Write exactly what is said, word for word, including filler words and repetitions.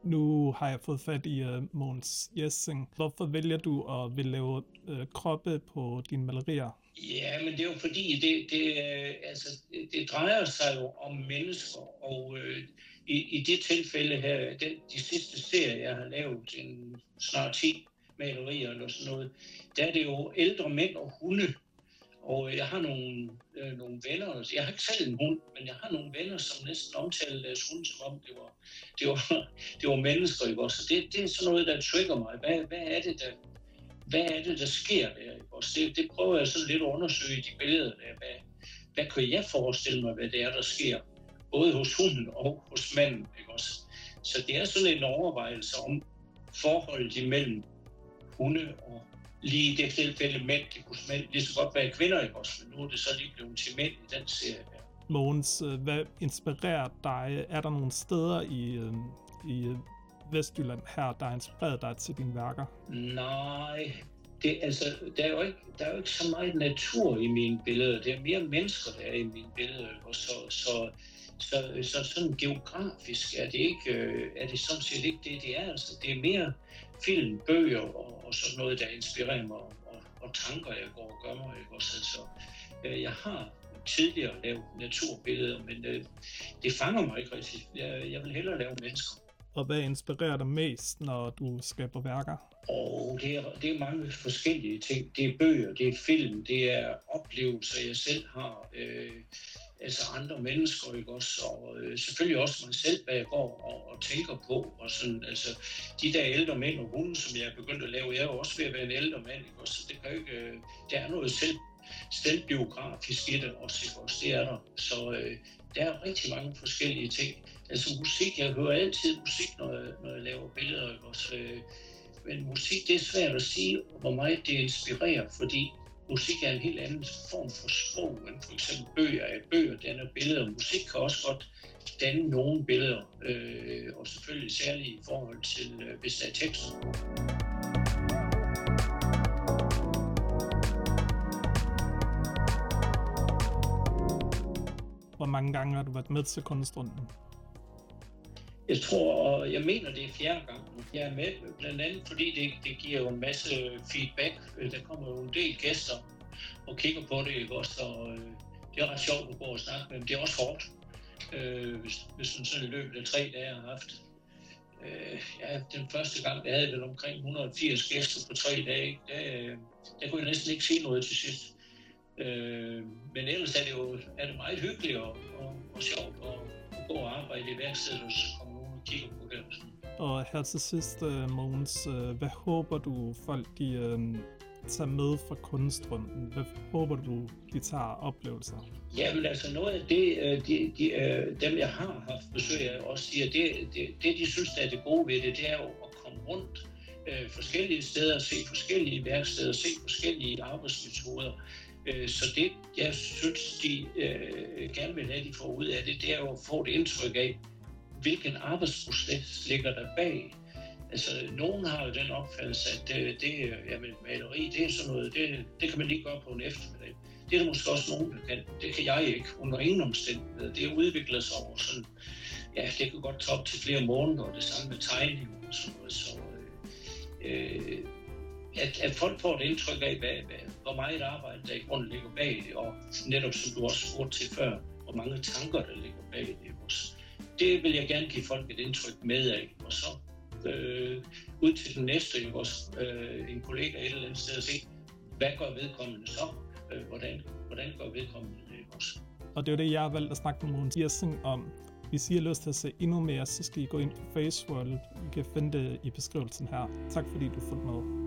Nu har jeg fået fat i uh, Mogens Jessing. Hvorfor vælger du at vil lave uh, kroppe på dine malerier? Ja, men det er jo fordi, det, det, altså, det drejer sig jo om mennesker, og øh, i, i det tilfælde her, den, de sidste serier, jeg har lavet, en snart ti malerier eller sådan noget, der er det jo ældre mænd og hunde. Og jeg har nogle, øh, nogle venner, jeg har ikke selv en hund, men jeg har nogle venner, som næsten omtaler deres hund, som om det var, det var, det var mennesker. Ikke? Så det, det er sådan noget, der trigger mig. Hvad, hvad, er, det, der, hvad er det, der sker der? Ikke? Det, det prøver jeg sådan lidt at undersøge i de billeder. Der. Hvad, hvad kan jeg forestille mig, hvad det er, der sker? Både hos hunden og hos manden. Ikke? Så det er sådan en overvejelse om forholdet imellem hunde og lige i det tilfælde mænd, det kunne mænd lige så godt være kvinder, ikke også? Men nu er det så lige blevet til mænd i den serie her. Mogens, hvad inspirerer dig? Er der nogle steder i, i Vestjylland her, der har inspireret dig til dine værker? Nej, det, altså, der, er jo ikke, der er jo ikke så meget natur i mine billeder. Det er mere mennesker, der er i mine billeder. Og så, så, så, så sådan geografisk er det, ikke, er det sådan set ikke det, det er. Altså, det er mere film, bøger og, og sådan noget, der inspirerer mig, og, og tanker, jeg går og gør mig. Ikke? Også, altså, jeg har tidligere lavet naturbilleder, men det, det fanger mig ikke rigtigt. Jeg, jeg vil hellere lave mennesker. Og hvad inspirerer dig mest, når du skaber værker? Og det er, det er mange forskellige ting. Det er bøger, det er film, det er oplevelser, jeg selv har. Øh, altså andre mennesker, ikke også? Og øh, selvfølgelig også mig selv, hvad jeg går og, og tænker på. Og sådan, altså, de der ældre mænd og hunde, som jeg er begyndt at lave, jeg er jo også ved at være en ældre mand, ikke også? Så det kan jo ikke, øh, der er noget selv, selvbiografisk i det også, ikke også? Det er der. Så øh, der er rigtig mange forskellige ting. Altså musik, jeg hører altid musik, når jeg, når jeg laver billeder, ikke også? Øh, men musik, det er svært at sige, hvor meget det inspirerer, fordi musik er en helt anden form for sprog, end for eksempel bøger er bøger, danner billeder. Musik kan også godt danne nogle billeder, øh, og selvfølgelig særligt i forhold til, øh, hvis der er tekster. Hvor mange gange har du været med til kunstrunden? Jeg tror, og jeg mener, det er fjerde gang. Jeg er med, blandt andet fordi det, det giver jo en masse feedback. Der kommer jo en del gæster og kigger på det, ikke også? Og øh, det er ret sjovt at gå og snakke med dem. Det er også hårdt, øh, hvis, hvis man sådan i løbet af tre dage har haft. Øh, ja, den første gang, der havde vi omkring et hundrede og firs gæster på tre dage. Der, der kunne jeg næsten ikke sige noget til sidst. Øh, men ellers er det jo er det meget hyggeligt og, og, og sjovt at, at gå og arbejde i værkstedet, og så kommer nogen og kigger på det. Og her til sidst, Mogens, hvad håber du folk de uh, tager med fra kunstrunden? Hvad håber du de tager oplevelser? Jamen altså noget af det, de, de, dem jeg har haft besøg af også siger, det, det, det de synes der er det gode ved det, det er jo at komme rundt øh, forskellige steder, se forskellige værksteder, se forskellige arbejdsmetoder. Så det, jeg synes, de øh, gerne vil have, de får ud af det, det er jo at få et indtryk af, hvilken arbejdsproces ligger der bag. Altså, nogen har jo den opfattelse, at det, det jamen, maleri, det er sådan noget, det, det kan man lige gøre på en eftermiddag. Det er der måske også nogen, der kan. Det kan jeg ikke, under ingen omstændigheder. Det udvikler sig over sådan, ja, det kan godt tage op til flere måneder, og det samme med tegning og sådan noget. Så, øh, At, at folk får et indtryk af, hvad, hvad, hvor meget arbejde der i grunden ligger bag det, og netop som du også spurgte til før, hvor mange tanker der ligger bag det også. Det vil jeg gerne give folk et indtryk med af, og så øh, ud til den næste, ikke også, øh, en kollega et eller andet sted og se, hvad gør vedkommende så? Øh, hvordan, hvordan gør vedkommende det også? Og det er jo det, jeg har valgt at snakke med Mogens Jessing om. Hvis I har lyst til at se endnu mere, så skal I gå ind på Faceworld. I kan finde det i beskrivelsen her. Tak fordi du fulgte med.